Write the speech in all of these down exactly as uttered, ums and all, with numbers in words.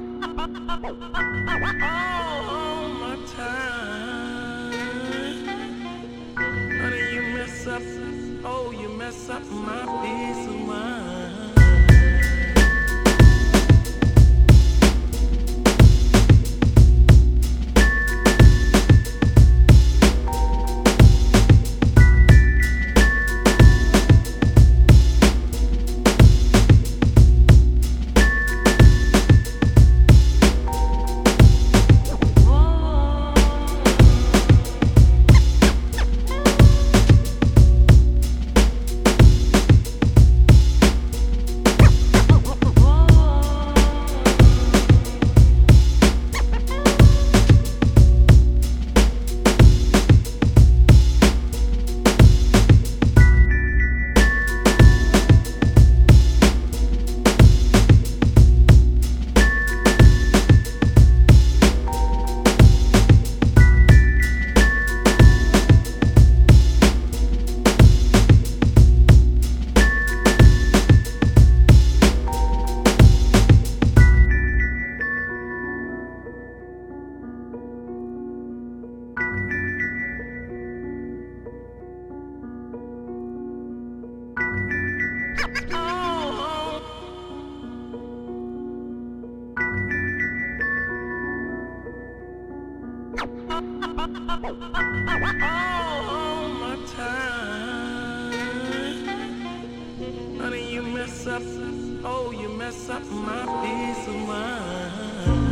all my time. Honey, you mess up, oh, you mess up my peace of mind. All my time. Honey, you mess up, oh, you mess up my peace of mind.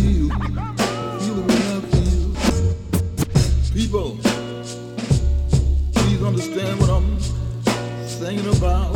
feel, feel the way I feel. People, please understand what I'm singing about.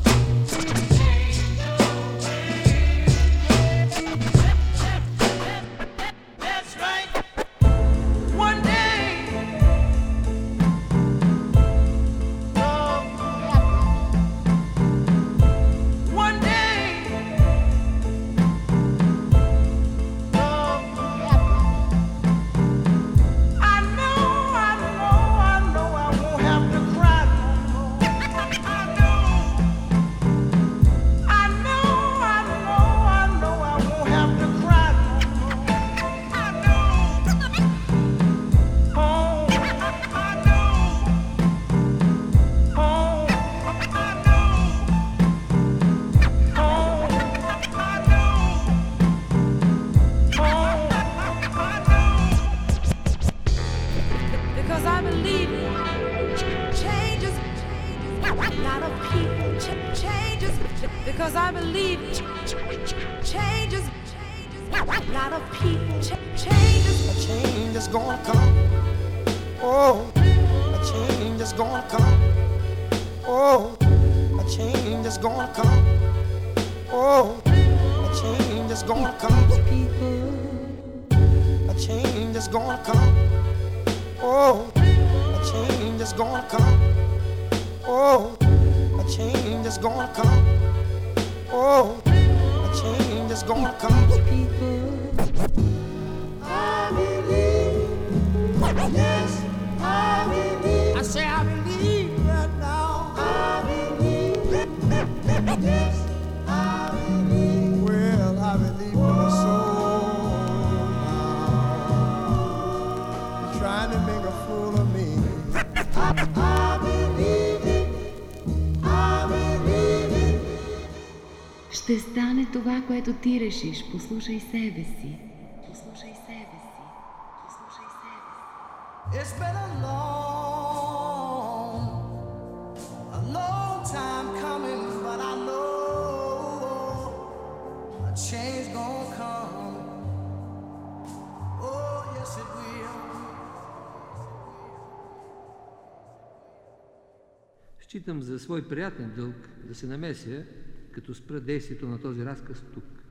Because I believe changes. A lot of people changes. A change is gonna come. Oh, a change is gonna come. Oh, a change is gonna come. Oh, a change is gonna come. A change is gonna come. Oh, a change is gonna come. Oh, a change is gonna come. Oh, a change is gonna come. I believe, yes, I believe. I say I believe right now. I believe, yes, I believe. Well, I believe with my soul now. Trying to make a fool of me. I, I believe it. I believe it. Ще стане това, което ти решиш. Послушай себе си. Послушай себе си. Послушай себе си. It's been a long, a long time coming, but I know a change gonna come. Oh, yes it will. Считам за свой приятен дълг да се намеся, като спра действието на този разказ тук.